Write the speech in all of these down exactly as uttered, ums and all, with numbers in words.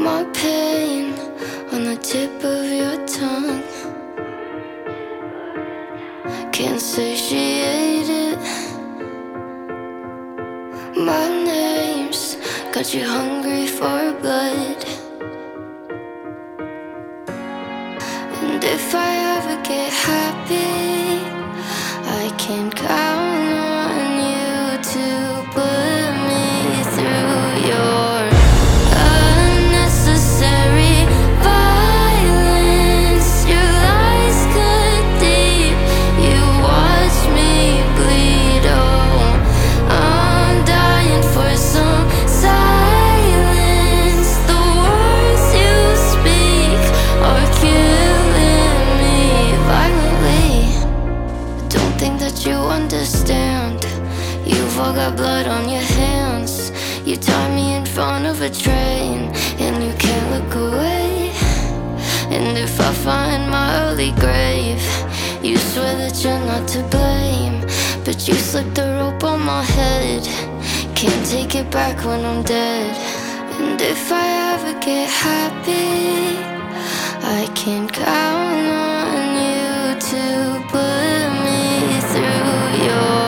my pain on the tip of your tongue. Can't satiate it. My name's got you hungry for blood. And if I ever get happy, I can count on you to put me through your unnecessary violence. Your lies cut deep, you watch me bleed. Oh, I'm dying for some silence. The words you speak are killing me violently. Don't think that you understand. You've all got blood on your hands. You tie me in front of a train and you can't look away. And if I find my early grave, you swear that you're not to blame, but you slip the rope on my head. Can't take it back when I'm dead. And if I ever get happy, I can count on you to put me through your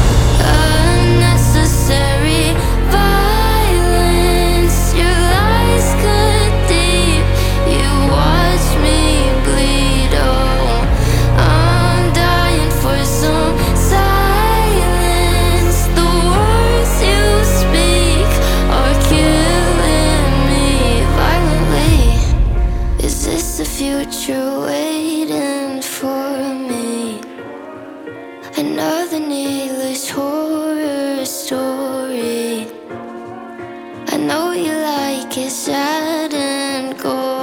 unnecessary violence. Your lies cut deep, you watch me bleed. Oh, I'm dying for some silence. The words you speak are killing me violently. Is this the future waiting for me? Another needless horror story. I know you like it sad and gory.